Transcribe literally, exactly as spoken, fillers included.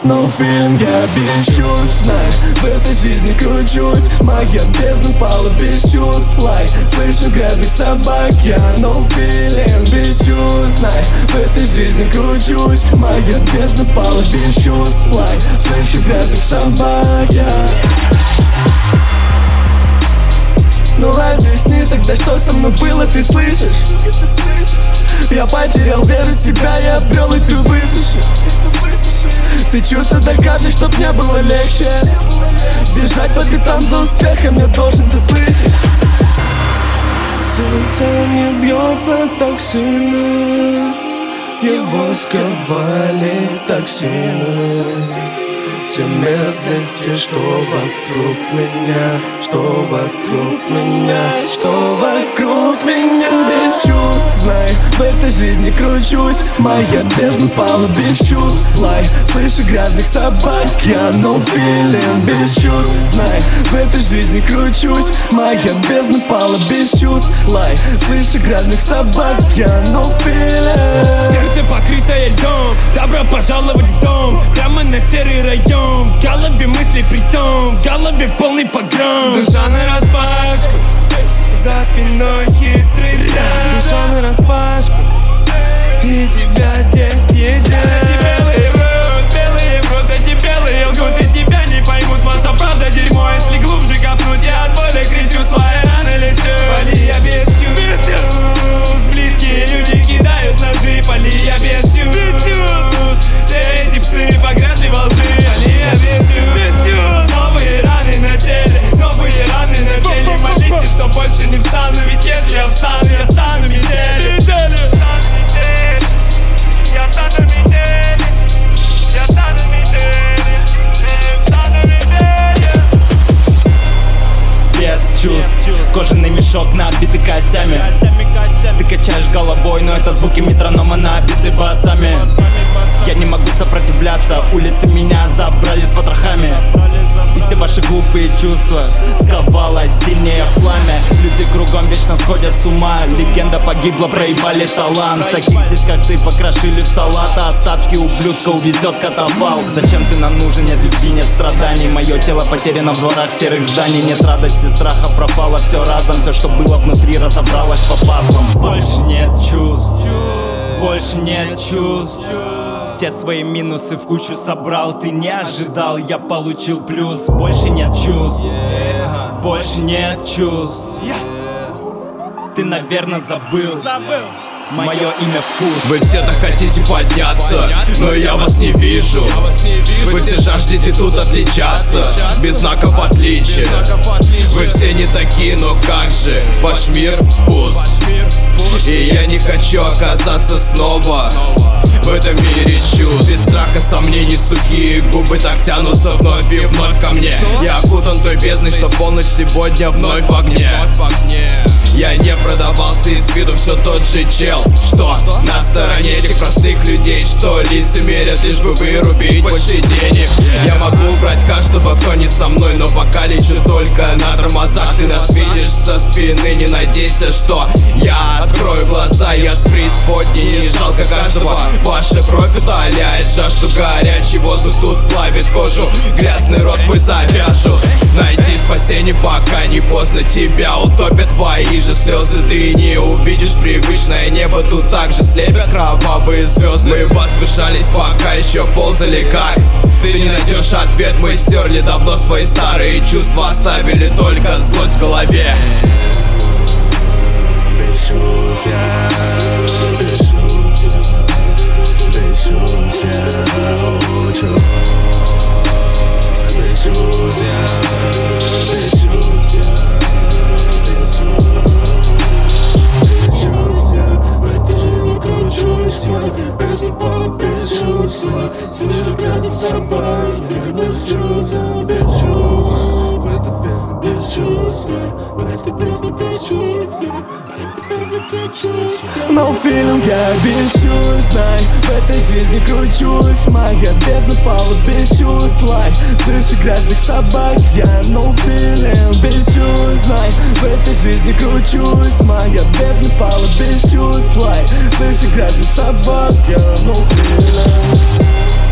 No feeling, я без чувств, знай, в этой жизни кручусь. Моя бездна пала без чувств, лай, слышу грязных собак. Я no feeling, без чувств, знай, в этой жизни кручусь. Моя бездна пала без чувств, лай, слышу грязных собак. Я... Ну объясни тогда, что со мной было, ты слышишь? Я потерял веру в себя, я обрел, и ты высушишь. Все чувства до капли, чтоб мне было легче. Бежать по пятам за успехом я должен, ты слышишь? Сердце не бьется так сильно, его сковали так сильно. Все мерзости, что вокруг меня, что вокруг меня, что вокруг меня. Без чувств, знай, в этой жизни кручусь. Моя бездна пала без чувств, лай, слышу грязных собак. Я no feeling, без чувств, знай, в этой жизни кручусь. Моя бездна пала без чувств, лай, слышу грязных собак. Я no feeling. Сердце покрытое льдом, добро пожаловать в дом, прямо на серый район. В голове мысли притом, в голове полный погром. Душа нараспашку, за спиной хитрый взгляд. Душа нараспашку, и тебя здесь едят. Эти белые врут, белые врут, эти белые лгут, и тебя не поймут. Ваша правда дерьмо, если глубже копнуть, я от боли кричу, свои раны лечу. Пали я без чувств, близкие люди кидают ножи. Пали я без чувств, все эти псы погрязли во лжи. Новые раны на теле, новые раны на теле. Молитесь, что больше не встану, ведь если я встану, я стану метелью. Я стану метелью, я стану метелью, стану метелью. Без чувств, кожаный мешок набитый костями. Ты качаешь головой, но это звуки метронома набиты басами. Я не могу сопротивляться, улицы меня забрали с потрохами. И все ваши глупые чувства сковало сильнее пламя. Люди кругом вечно сходят с ума, легенда погибла, проебали талант. Таких здесь как ты покрошили в салат, а остатки ублюдка увезет катафалк. Зачем ты нам нужен? Нет любви, нет страданий. Мое тело потеряно в дворах серых зданий. Нет радости, страха, пропало все разом. Все, что было внутри, разобралось по пазлам. Больше нет чувств, больше нет чувств. Все свои минусы в кучу собрал. Ты не ожидал, я получил плюс. Больше нет чувств, больше нет чувств. Ты, наверное, забыл мое имя вкус. Вы все так хотите подняться, но я вас не вижу. Вы все жаждете тут отличаться, без знаков отличия. Вы все не такие, но как же, ваш мир пуст. И я не хочу оказаться снова в этом мире чувств. Без страха, сомнений, сухие губы так тянутся вновь и вновь ко мне. Я окутан той бездной, что в полночь сегодня вновь в огне. Я не продавался, из виду все тот же чел, что на стороне этих простых людей, что лицемерят, лишь бы вырубить больше денег. Я могу убрать каждого, кто не со мной, но пока лечу только на тормозах. Ты нас видишь со спины, не надейся, что я открою глаза. Я с преисподней, не жалко каждого. Ваша кровь утоляет жажду, горячий воздух тут плавит кожу. Грязный рот твой завяжу. Найди спасение, пока не поздно. Тебя утопят твои же слезы. Ты не увидишь привычное небо, тут также слепят кровавые звезды. Мы возвышались, пока еще ползали как. Ты не найдешь ответ, мы стерли давно свои старые чувства, оставили только злость в голове. Бешусь я, бешусь я, бешусь я, очень. Бешусь я, бешусь я, бешусь я, в этой жизни кручусь я, без упала, без чувства. Слышу крики собак, я бешусь я, бешусь. В этой бездне без чувства, в этой бездне без чувства, в этой бездне без чувства. No feeling, я бешусь, знай, в этой жизни кручусь. Моя бездна пала без чувств, лай, слышу грязных собак. Я no feeling, бешусь, знай, в этой жизни кручусь. Моя бездна пала без чувств, лай, слышу грязных собак. Я no feeling.